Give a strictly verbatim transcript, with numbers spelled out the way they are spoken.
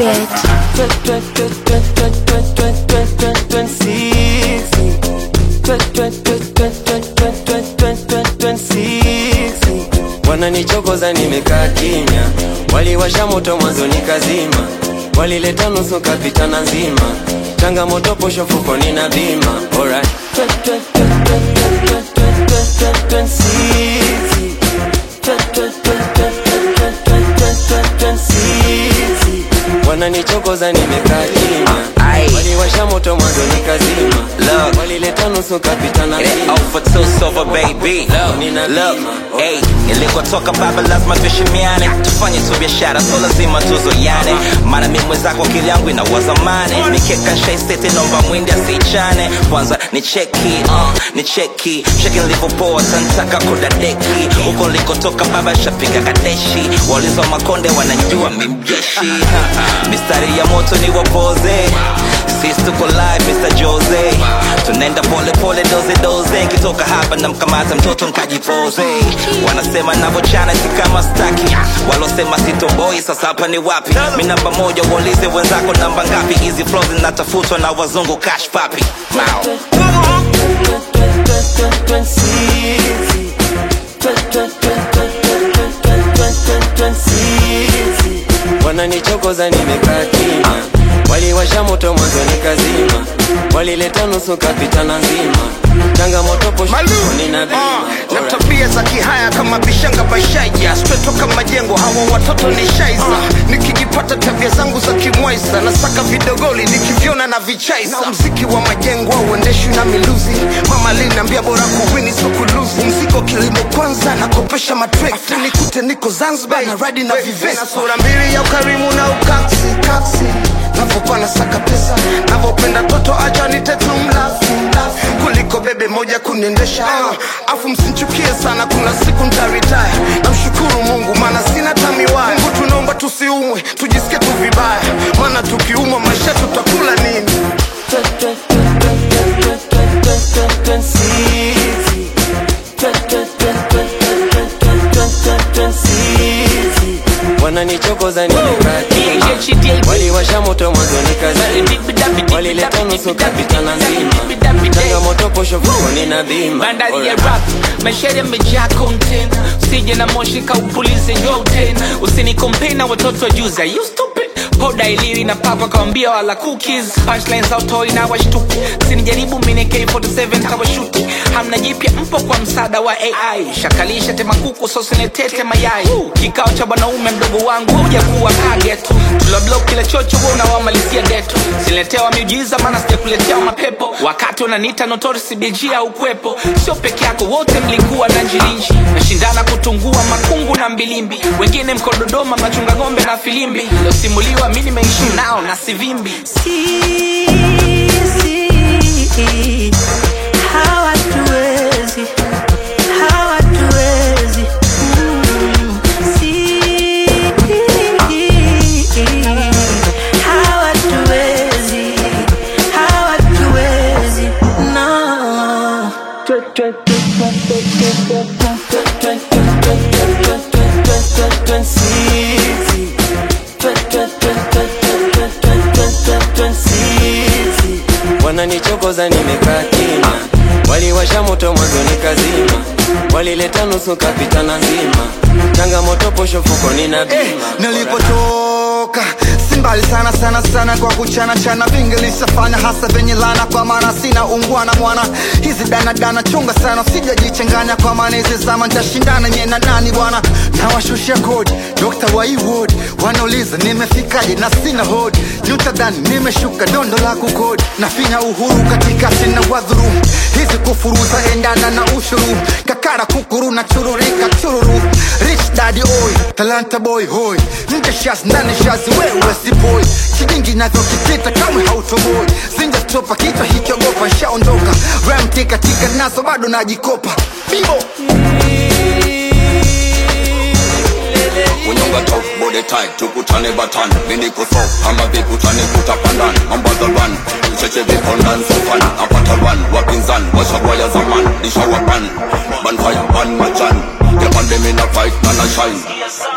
Wananichokoza nimekaa kimya, waliwasha moto mwanzo nikazima, walileta nusu kapitana nzima, changamoto posho fuko nina bima. Alright, wananichokoza nimekaa kimya, waliwasha moto mwanzo nikazima, walileta nusu kapitana nzima. Out for two silver baby. Look, hey, ilikotoka baba lazima tuheshimiane, tufanye tu biashara so lazima tuzoeane, maana mimi mwenzako akili yangu inawaza mane, nikeka shay state naomba mwindi asichane, kwanza ni cheki uh, ni cheki cheki nilipopoa tantaka kudadeki, huko nilikotoka baba shapiga kadeshi, walizo makonde wanajua mimi mjeshi, mistari ya moto ni wapoze, sisi tuko live Mister Jose, tunaenda pole pole doze doze, kitoka hapa na mkamata mtoto nkajipoze, wanasema navochana si kama staki, walosema sitoboi sasa hapa ni wapi, mi namba moja waulize wenzako namba ngapi, easy flows zinatafutwa na wazungu cash papi. Wananichokoza nimekaa kimya, waliwasha moto mwanzo nikazima, walileta nusu kapitana nzima, changamoto posho nina bima. uh, na tabia za kihaya kama bishanga baishaja, streto kama jengo hawa watoto ni shaiza, uh, nikijipata tabia zangu za kimwaisa, nasaka vidogoli nikivyona na vichaisa, na mziki wa majengo uendeshwi na miluzi, mama liniambia bora kuwini so kuluzi, mziko kilimo kwanza nakopesha matrekta, nikute niko Zanzibar na radi na vivesa, sura mbili ya ukarimu na ukaksi kaksi, navopana saka pesa, navopenda toto acha nitetu mlafi kuliko bebe moja kuniendesha, uh, afu msinchukie sana kuna siku ntaritaya, na mshukuru Mungu maana sina tamiwaya, Mungu tunaomba tusiumwe tujisike tu vibaya, maana tukiumwa maisha tutakula nini. Wananichokoza nimekaa kimya, waliwasha moto mwanzo nikazima, walileta nusu kapitana nzima, changamoto posho fuko nina bima. Bandari ya rap, maisha yamejaa content, usije na moshi kaupulize yote, usinikompare na watoto wa juza, you stupid. Poda iliri na papa kawambia wala cookies, punchlines autoi na washtuki, sinijaribu mine K forty-seven kawashuti, hamna jipya mpo kwa msaada wa A I, shakalisha tema kuku sosi netete mayai, kikao cha wanaume mdogo wangu huja kuwa kagetu, tula block kila chocho unawamalizia detu, siletewa miujiza maana sijakuletea mapepo, wakati unaniita notorious B G au kwepo, sio peke yako wote mlikuwa na njilinji, nashindana kutungua makungu na mbilimbi, wengine mko Dodoma mnachunga ngombe na filimbi, leo simuliwa mimi nimeishi nao na sivimbi. Si, si, hawatuwezi, hawatuwezi, mm, si, hawatuwezi, hawatuwezi, no. Wananichokoza nimekaa kimya, waliwasha moto mwanzo nikazima, walileta nusu kapitana nzima, changamoto posho fuko nina bima. Hey, nilipotoka simbali sana sana sana, kwa kuchana chana vingi lishafanya, hasa venye lana kwa maana sina ungwana mwana, hizi dana dana chunga sana sijajichanganya, kwa maana hizi zama nitashindana nye na nani bwana, na washushia kodi Doctor Waywood, wanauliza nimefikaje na sina hodi, nyutadhani nimeshuka dondo la kukodi, na fina uhuru katika sina wadhuru, hizi kufuruza endana na ushuru, kakara kukuru na chururika chururu, rich daddy oi, talanta boy hoi, nje shaz ndani shazi wewe si boy, kidingi navyo kitita kamwe hautoboi, zinja topa kichwa hikiogopa shaondoka, ram tika tika naso bado najikopa, bimbo Unyonga tough, body tight, tukutane batan, mini kuso, kama vikutane kutapandan, ambaza run, ucheche vipondan sufan, apata run, wapinzan, washagwaya zaman, nisha wapan, ban fire, ban machan, yapande mina fight, nana shine.